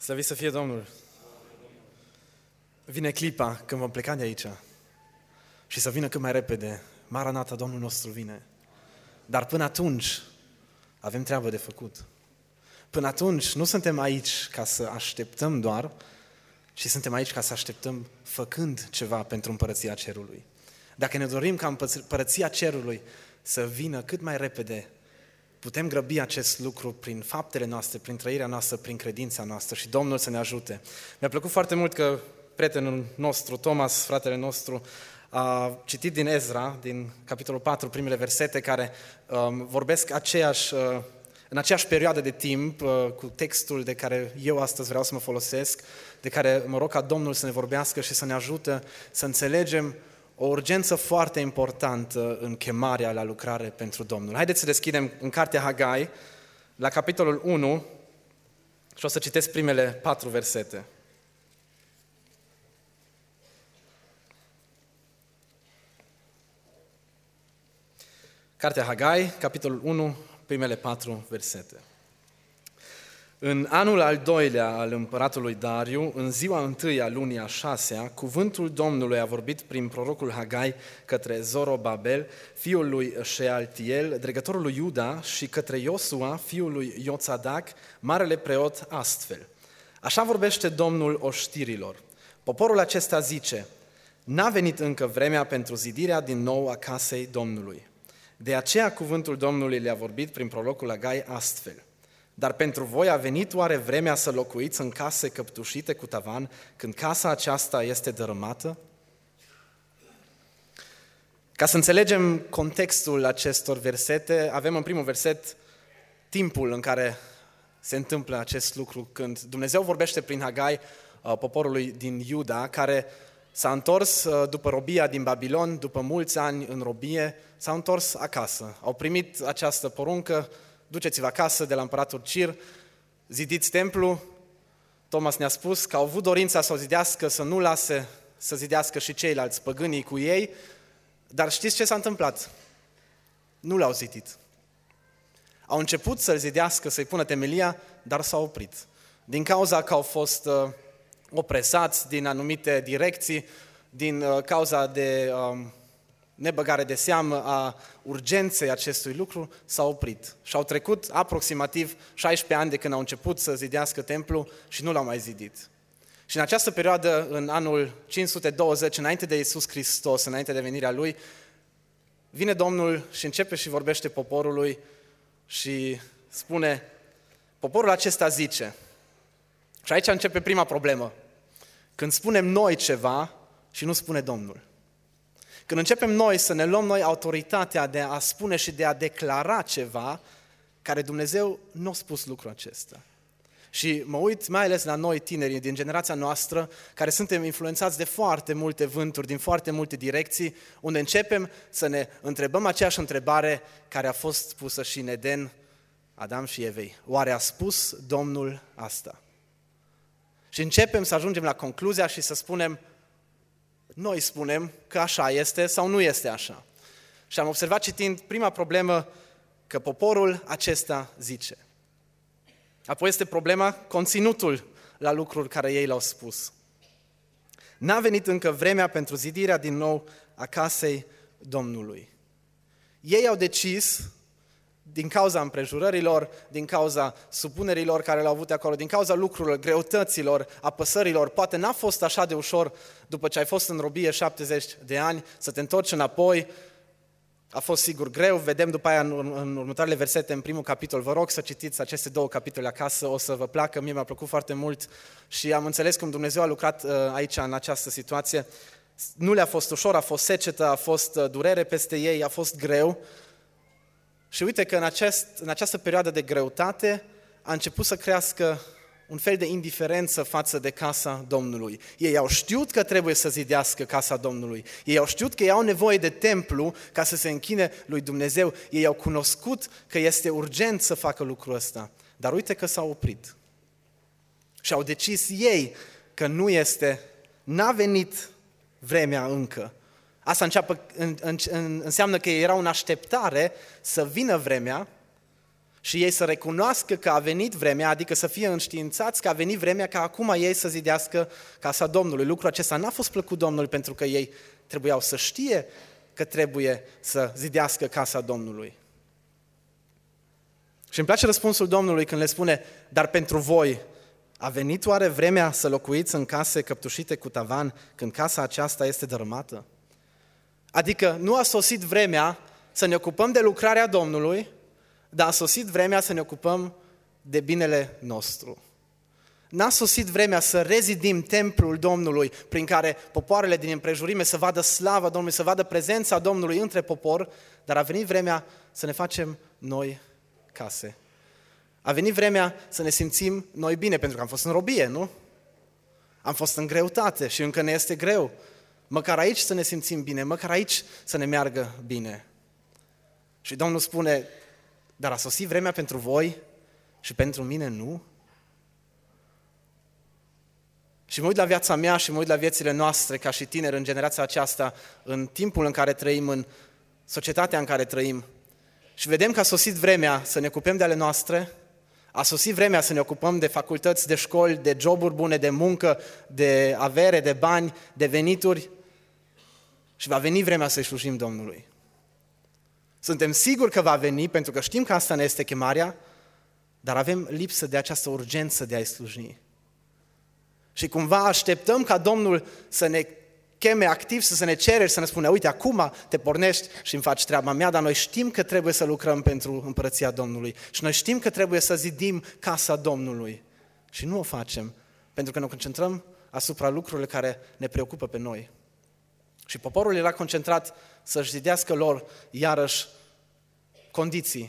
Slăvit să fie Domnul! Vine clipa când vom pleca de aici și să vină cât mai repede. Maranata, Domnul nostru vine. Dar până atunci avem treabă de făcut. Până atunci nu suntem aici ca să așteptăm doar, ci suntem aici ca să așteptăm făcând ceva pentru Împărăția Cerului. Dacă ne dorim ca Împărăția Cerului să vină cât mai repede, putem grăbi acest lucru prin faptele noastre, prin trăirea noastră, prin credința noastră și Domnul să ne ajute. Mi-a plăcut foarte mult că prietenul nostru, Thomas, fratele nostru, a citit din Ezra, din capitolul 4, primele versete care vorbesc în aceeași perioadă de timp cu textul de care eu astăzi vreau să mă folosesc, de care mă rog ca Domnul să ne vorbească și să ne ajute să înțelegem o urgență foarte importantă în chemarea la lucrare pentru Domnul. Haideți să deschidem în cartea Hagai, la capitolul 1, și o să citesc primele 4 versete. Cartea Hagai, capitolul 1, primele 4 versete. În anul al doilea al împăratului Dariu, în ziua întâi a lunii a 6-a, cuvântul Domnului a vorbit prin prorocul Hagai către Zorobabel, fiul lui Shealtiel, dregătorul lui Iuda, și către Iosua, fiul lui Ioțadac, marele preot, astfel. Așa vorbește Domnul oștirilor. Poporul acesta zice: n-a venit încă vremea pentru zidirea din nou a casei Domnului. De aceea cuvântul Domnului le-a vorbit prin prorocul Hagai astfel. Dar pentru voi a venit oare vremea să locuiți în case căptușite cu tavan, când casa aceasta este dărâmată? Ca să înțelegem contextul acestor versete, avem în primul verset timpul în care se întâmplă acest lucru, când Dumnezeu vorbește prin Hagai poporului din Iuda, care s-a întors după robia din Babilon, după mulți ani în robie, s-au întors acasă. Au primit această poruncă: duceți-vă acasă de la împăratul Cir, zidiți templu. Thomas ne-a spus că au avut dorința să o zidească, să nu lase să zidească și ceilalți păgânii cu ei, dar știți ce s-a întâmplat? Nu l-au zidit. Au început să-l zidească, să-i pună temelia, dar s-au oprit. Din cauza că au fost opresați din anumite direcții, din cauza de nebăgare de seamă a urgenței acestui lucru, s-au oprit. Și au trecut aproximativ 16 ani de când au început să zidească templu și nu l-au mai zidit. Și în această perioadă, în anul 520, înainte de Iisus Hristos, înainte de venirea Lui, vine Domnul și începe și vorbește poporului și spune: poporul acesta zice. Și aici începe prima problemă. Când spunem noi ceva și nu spune Domnul. Când începem noi să ne luăm noi autoritatea de a spune și de a declara ceva care Dumnezeu nu a spus lucrul acesta. Și mă uit mai ales la noi tinerii din generația noastră, care suntem influențați de foarte multe vânturi, din foarte multe direcții, unde începem să ne întrebăm aceeași întrebare care a fost pusă și în Eden, Adam și Evei. Oare a spus Domnul asta? Și începem să ajungem la concluzia și să spunem: noi spunem că așa este sau nu este așa. Și am observat citind prima problemă că poporul acesta zice. Apoi este problema conținutul la lucruri care ei l-au spus. N-a venit încă vremea pentru zidirea din nou a casei Domnului. Ei au decis, din cauza împrejurărilor, din cauza supunerilor care le-au avut acolo, din cauza lucrurilor, greutăților, apăsărilor, poate n-a fost așa de ușor după ce ai fost în robie 70 de ani să te întorci înapoi. A fost sigur greu, vedem după aia în următoarele versete, în primul capitol. Vă rog să citiți aceste 2 capitole acasă, o să vă placă, mie mi-a plăcut foarte mult și am înțeles cum Dumnezeu a lucrat aici în această situație. Nu le-a fost ușor, a fost secetă, a fost durere peste ei, a fost greu. Și uite că în această perioadă de greutate a început să crească un fel de indiferență față de casa Domnului. Ei au știut că trebuie să zidească casa Domnului. Ei au știut că ei au nevoie de templu ca să se închine lui Dumnezeu. Ei au cunoscut că este urgent să facă lucrul ăsta. Dar uite că s-au oprit. Și au decis ei că n-a venit vremea încă. Asta înseamnă că erau în așteptare să vină vremea și ei să recunoască că a venit vremea, adică să fie înștiințați că a venit vremea ca acum ei să zidească casa Domnului. Lucrul acesta n-a fost plăcut Domnului pentru că ei trebuiau să știe că trebuie să zidească casa Domnului. Și îmi place răspunsul Domnului când le spune, dar pentru voi a venit oare vremea să locuiți în case căptușite cu tavan când casa aceasta este dărâmată? Adică nu a sosit vremea să ne ocupăm de lucrarea Domnului, dar a sosit vremea să ne ocupăm de binele nostru. N-a sosit vremea să rezidim templul Domnului prin care popoarele din împrejurime să vadă slava Domnului, să vadă prezența Domnului între popor, dar a venit vremea să ne facem noi case. A venit vremea să ne simțim noi bine, pentru că am fost în robie, nu? Am fost în greutate și încă ne este greu. Măcar aici să ne simțim bine, măcar aici să ne meargă bine. Și Domnul spune, dar a sosit vremea pentru voi și pentru mine nu? Și mă uit la viața mea și mă uit la viețile noastre ca și tineri în generația aceasta, în timpul în care trăim, în societatea în care trăim. Și vedem că a sosit vremea să ne ocupăm de ale noastre, a sosit vremea să ne ocupăm de facultăți, de școli, de joburi bune, de muncă, de avere, de bani, de venituri și va veni vremea să-i slujim Domnului. Suntem siguri că va veni pentru că știm că asta ne este chemarea, dar avem lipsă de această urgență de a-i sluji. Și cumva așteptăm ca Domnul să ne cheme activ, să ne cere și să ne spună, uite, acum te pornești și îmi faci treaba mea, dar noi știm că trebuie să lucrăm pentru împărăția Domnului și noi știm că trebuie să zidim casa Domnului și nu o facem pentru că ne concentrăm asupra lucrurilor care ne preocupă pe noi. Și poporul era concentrat să-și zidească lor iarăși condiții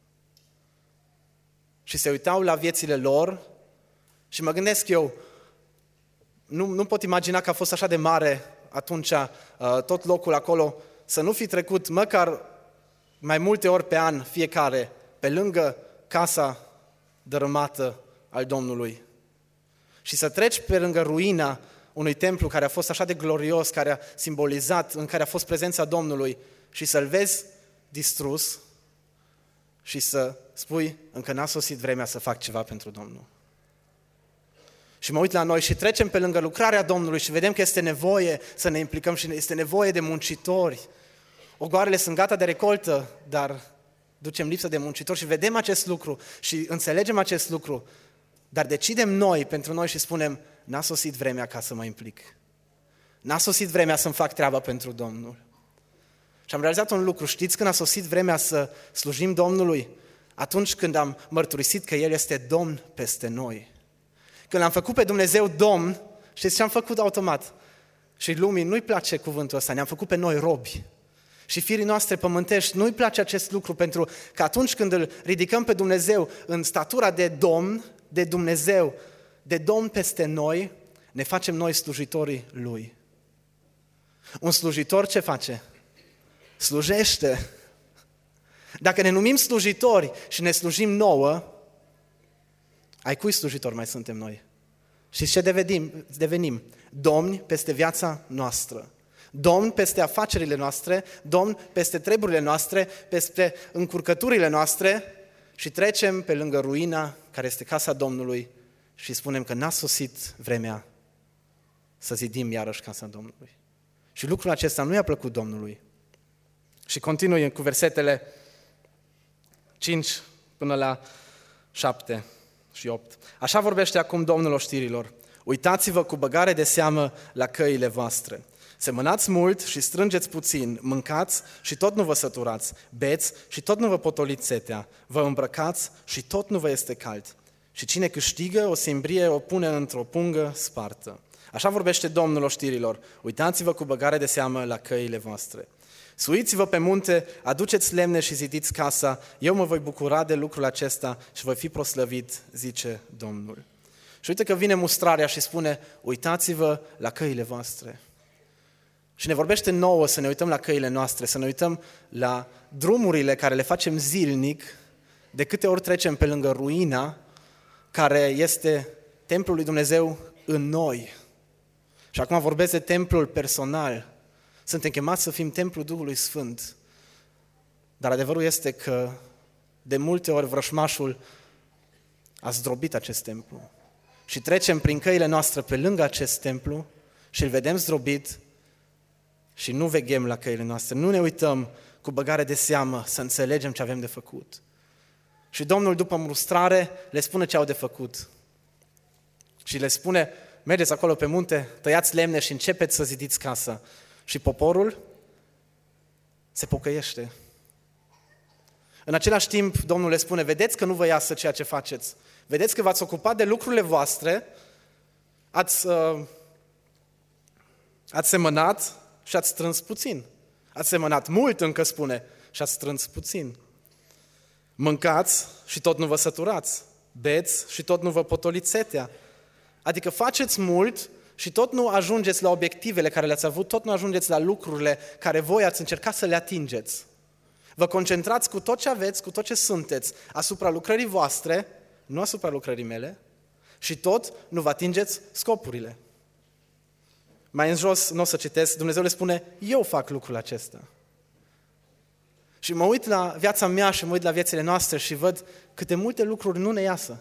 și se uitau la viețile lor și mă gândesc eu, nu pot imagina că a fost așa de mare atunci tot locul acolo, să nu fi trecut măcar mai multe ori pe an fiecare pe lângă casa dărâmată al Domnului. Și să treci pe lângă ruina unui templu care a fost așa de glorios, care a simbolizat, în care a fost prezența Domnului și să-l vezi distrus și să spui, încă n-a sosit vremea să fac ceva pentru Domnul. Și mă uit la noi și trecem pe lângă lucrarea Domnului și vedem că este nevoie să ne implicăm și este nevoie de muncitori. Ogoarele sunt gata de recoltă, dar ducem lipsă de muncitori și vedem acest lucru și înțelegem acest lucru, dar decidem noi pentru noi și spunem, n-a sosit vremea ca să mă implic. N-a sosit vremea să-mi fac treaba pentru Domnul. Și am realizat un lucru, știți când a sosit vremea să slujim Domnului? Atunci când am mărturisit că El este Domn peste noi. Când l-am făcut pe Dumnezeu Domn, știți ce am făcut automat? Și lumii nu-i place cuvântul ăsta, ne-am făcut pe noi robi. Și firii noastre pământești nu-i place acest lucru, pentru că atunci când îl ridicăm pe Dumnezeu în statura de Domn, de Dumnezeu, de Domn peste noi, ne facem noi slujitorii Lui. Un slujitor ce face? Slujește. Dacă ne numim slujitori și ne slujim nouă, ai cui slujitori mai suntem noi? Și ce devenim? Domni peste viața noastră. Domn peste afacerile noastre, domn peste treburile noastre, peste încurcăturile noastre și trecem pe lângă ruina care este casa Domnului și spunem că n-a sosit vremea să zidim iarăși casa Domnului. Și lucrul acesta nu i-a plăcut Domnului. Și continui cu versetele 5 până la 7 și 8. Așa vorbește acum Domnul oștirilor. Uitați-vă cu băgare de seamă la căile voastre. Semănați mult și strângeți puțin, mâncați și tot nu vă săturați, beți și tot nu vă potoliți setea, vă îmbrăcați și tot nu vă este cald. Și cine câștigă o simbrie o pune într-o pungă spartă. Așa vorbește Domnul oștirilor. Uitați-vă cu băgare de seamă la căile voastre. Suiți-vă pe munte, aduceți lemne și zidiți casa, eu mă voi bucura de lucrul acesta și voi fi proslăvit, zice Domnul. Și uite că vine mustrarea și spune, uitați-vă la căile voastre. Și ne vorbește nouă să ne uităm la căile noastre, să ne uităm la drumurile care le facem zilnic, de câte ori trecem pe lângă ruina care este templul lui Dumnezeu în noi. Și acum vorbesc de templul personal. Suntem chemați să fim templul Duhului Sfânt. Dar adevărul este că De multe ori vrășmașul a zdrobit acest templu. Și trecem prin căile noastre pe lângă acest templu și îl vedem zdrobit și nu veghem la căile noastre. Nu ne uităm cu băgare de seamă să înțelegem ce avem de făcut. Și Domnul, după mustrare, le spune ce au de făcut. Și le spune, mergeți acolo pe munte, tăiați lemne și începeți să zidiți casa. Și poporul se pocăiește. În același timp, Domnul le spune, vedeți că nu vă iasă ceea ce faceți. Vedeți că v-ați ocupat de lucrurile voastre, ați semănat și ați strâns puțin. Ați semănat mult, încă spune, și ați strâns puțin. Mâncați și tot nu vă săturați. Beți și tot nu vă potoliți setea. Adică faceți mult și tot nu ajungeți la obiectivele care le-ați avut, tot nu ajungeți la lucrurile care voi ați încercat să le atingeți. Vă concentrați cu tot ce aveți, cu tot ce sunteți, asupra lucrării voastre, nu asupra lucrării mele, și tot nu vă atingeți scopurile. Mai în jos, nu o să citesc, Dumnezeu le spune, eu fac lucrul acesta. Și mă uit la viața mea și mă uit la viețile noastre și văd câte multe lucruri nu ne iasă.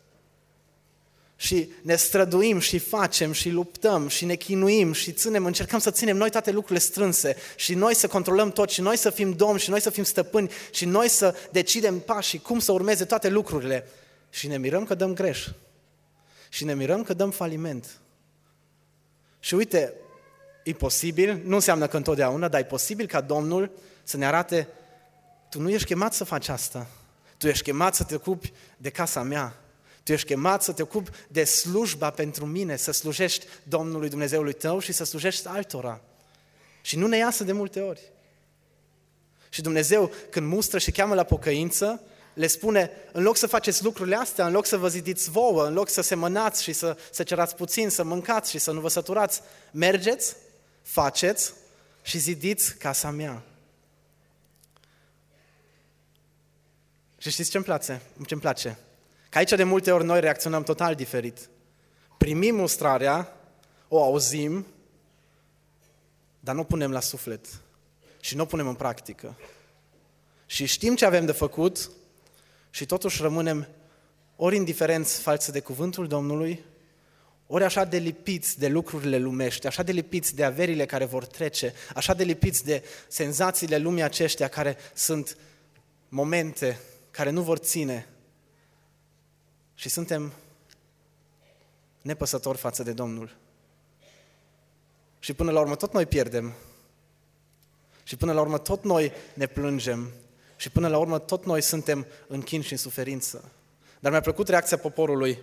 Și ne străduim și facem și luptăm și ne chinuim și încercăm să ținem noi toate lucrurile strânse și noi să controlăm tot și noi să fim domni și noi să fim stăpâni și noi să decidem pașii, cum să urmeze toate lucrurile. Și ne mirăm că dăm greș. Și ne mirăm că dăm faliment. Și uite, e posibil, nu înseamnă că întotdeauna, dar e posibil ca Domnul să ne arate, tu nu ești chemat să faci asta, tu ești chemat să te ocupi de casa mea, tu ești chemat să te ocupi de slujba pentru mine, să slujești Domnului Dumnezeului tău și să slujești altora. Și nu ne iasă de multe ori. Și Dumnezeu, când mustră și cheamă la pocăință, le spune, în loc să faceți lucrurile astea, în loc să vă zidiți vouă, în loc să semănați și să cerați puțin, să mâncați și să nu vă săturați, mergeți, faceți și zidiți casa mea. Și știți ce-mi place? Că aici de multe ori noi reacționăm total diferit. Primim mustrarea, o auzim, dar nu o punem la suflet și nu o punem în practică. Și știm ce avem de făcut și totuși rămânem ori indiferenți față de cuvântul Domnului, ori așa de lipiți de lucrurile lumești, așa de lipiți de averile care vor trece, așa de lipiți de senzațiile lumii aceștia care sunt momente care nu vor ține. Și suntem nepăsători față de Domnul. Și până la urmă tot noi pierdem. Și până la urmă tot noi ne plângem. Și până la urmă tot noi suntem în chin și în suferință. Dar mi-a plăcut reacția poporului.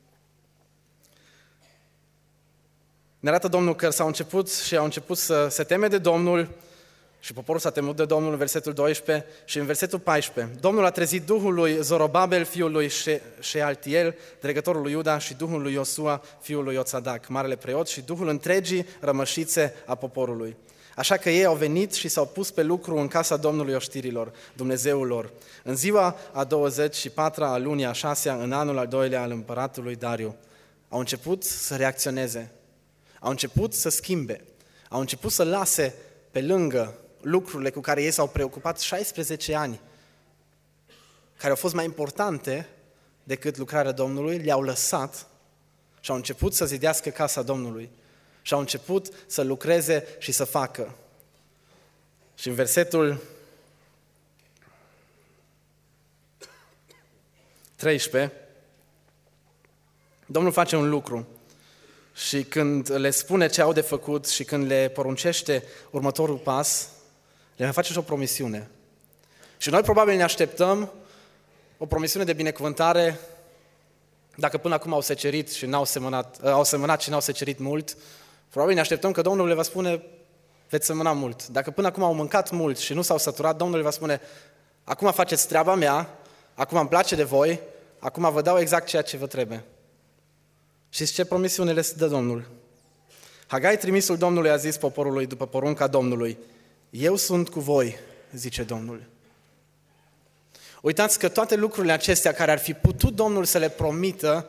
Ne arată Domnul că au început să se teme de Domnul și poporul s-a temut de Domnul în versetul 12 și în versetul 14. Domnul a trezit Duhul lui Zorobabel, fiul lui Shealtiel, dregătorul lui Iuda, și Duhul lui Iosua, fiul lui Iosadac, marele preot, și Duhul întregii rămășițe a poporului. Așa că ei au venit și s-au pus pe lucru în casa Domnului oștirilor, Dumnezeul lor, în ziua a 24-a a lunii a 6-a, în anul al 2-lea al împăratului Dariu. Au început să reacționeze, au început să schimbe, au început să lase pe lângă lucrurile cu care ei s-au preocupat 16 ani, care au fost mai importante decât lucrarea Domnului, le-au lăsat și au început să zidească casa Domnului și au început să lucreze și să facă. Și în versetul 13, Domnul face un lucru și când le spune ce au de făcut și când le poruncește următorul pas, le mai face și o promisiune. Și noi probabil ne așteptăm o promisiune de binecuvântare. Dacă până acum au secerit și au semănat și n-au secerit mult, probabil ne așteptăm că Domnul le va spune, veți semăna mult. Dacă până acum au mâncat mult și nu s-au săturat, Domnul le va spune, acum faceți treaba mea, acum îmi place de voi, acum vă dau exact ceea ce vă trebuie. Și ce promisiune le dă Domnul? Hagai, trimisul Domnului, a zis poporului după porunca Domnului, eu sunt cu voi, zice Domnul. Uitați că toate lucrurile acestea care ar fi putut Domnul să le promită,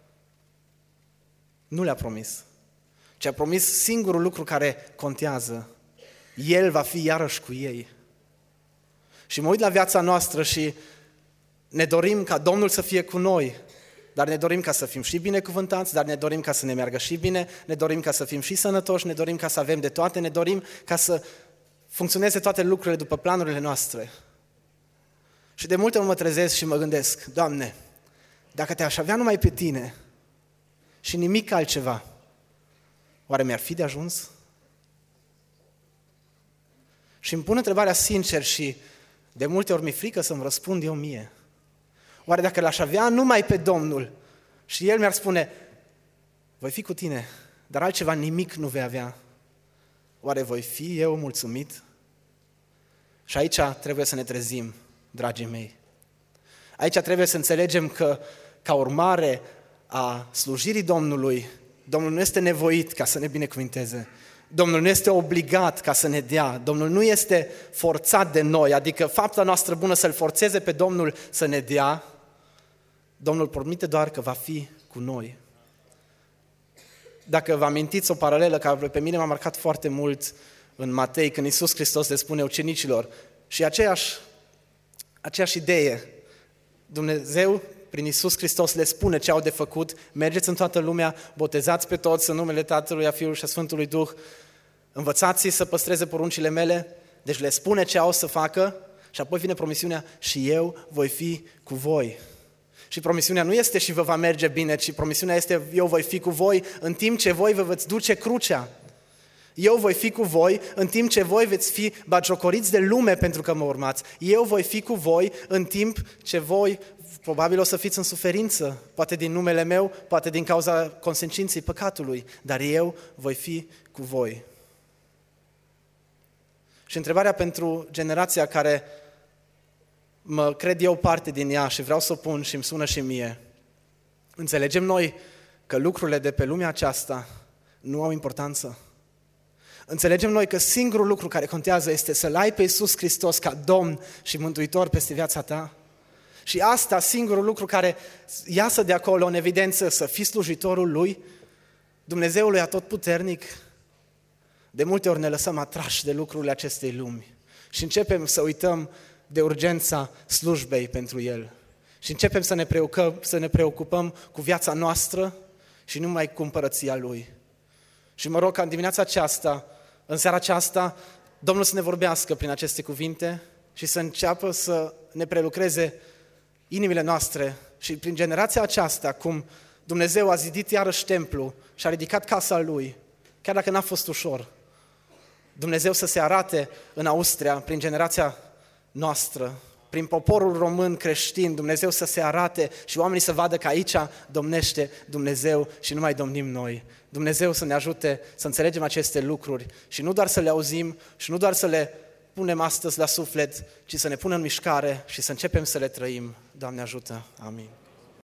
nu le-a promis, ci a promis singurul lucru care contează. El va fi iarăși cu ei. Și mă uit la viața noastră și Ne dorim ca Domnul să fie cu noi, dar ne dorim ca să fim și binecuvântați, dar ne dorim ca să ne meargă și bine, ne dorim ca să fim și sănătoși, ne dorim ca să avem de toate, ne dorim ca să funcționeze toate lucrurile după planurile noastre. Și de multe ori mă trezesc și mă gândesc, Doamne, dacă te-aș avea numai pe Tine și nimic altceva, oare mi-ar fi de ajuns? Și îmi pun întrebarea sincer și de multe ori mi-e frică să-mi răspund eu mie. Oare dacă l-aș avea numai pe Domnul și El mi-ar spune, voi fi cu tine, dar altceva nimic nu vei avea, oare voi fi eu mulțumit? Și aici trebuie să ne trezim, dragii mei. Aici trebuie să înțelegem că, ca urmare a slujirii Domnului, Domnul nu este nevoit ca să ne binecuvinteze. Domnul nu este obligat ca să ne dea, Domnul nu este forțat de noi, adică fapta noastră bună să-L forțeze pe Domnul să ne dea, Domnul promite doar că va fi cu noi. Dacă vă amintiți o paralelă care pe mine m-a marcat foarte mult în Matei, când Iisus Hristos le spune ucenicilor, și aceeași idee, Dumnezeu prin Iisus Hristos le spune ce au de făcut, mergeți în toată lumea, botezați pe toți în numele Tatălui, a Fiului și a Sfântului Duh, învățați-i să păstreze poruncile mele, deci le spune ce au să facă și apoi vine promisiunea și eu voi fi cu voi. Și promisiunea nu este și vă va merge bine, ci promisiunea este eu voi fi cu voi în timp ce voi vă veți duce crucea. Eu voi fi cu voi în timp ce voi veți fi batjocoriți de lume pentru că mă urmați. Eu voi fi cu voi în timp ce voi probabil o să fiți în suferință, poate din numele meu, poate din cauza consecinței păcatului, dar eu voi fi cu voi. Și întrebarea pentru generația care mă cred eu parte din ea și vreau să o pun și îmi sună și mie. Înțelegem noi că lucrurile de pe lumea aceasta nu au importanță? Înțelegem noi că singurul lucru care contează este să-L ai pe Iisus Hristos ca Domn și Mântuitor peste viața ta? Și asta, singurul lucru care iasă de acolo în evidență, să fii slujitorul Lui, Dumnezeului Atotputernic. De multe ori ne lăsăm atrași de lucrurile acestei lumi și începem să uităm de urgența slujbei pentru El. Și începem să ne preocupăm cu viața noastră și numai cu împărăția Lui. Și mă rog ca în dimineața aceasta, în seara aceasta, Domnul să ne vorbească prin aceste cuvinte și să înceapă să ne prelucreze inimile noastre și prin generația aceasta, cum Dumnezeu a zidit iarăși templu și a ridicat casa Lui, chiar dacă n-a fost ușor. Dumnezeu să se arate în Austria, prin generația noastră, prin poporul român creștin, Dumnezeu să se arate și oamenii să vadă că aici domnește Dumnezeu și nu mai domnim noi. Dumnezeu să ne ajute să înțelegem aceste lucruri și nu doar să le auzim și nu doar să le punem astăzi la suflet, ci să ne punem în mișcare și să începem să le trăim. Doamne ajută! Amin.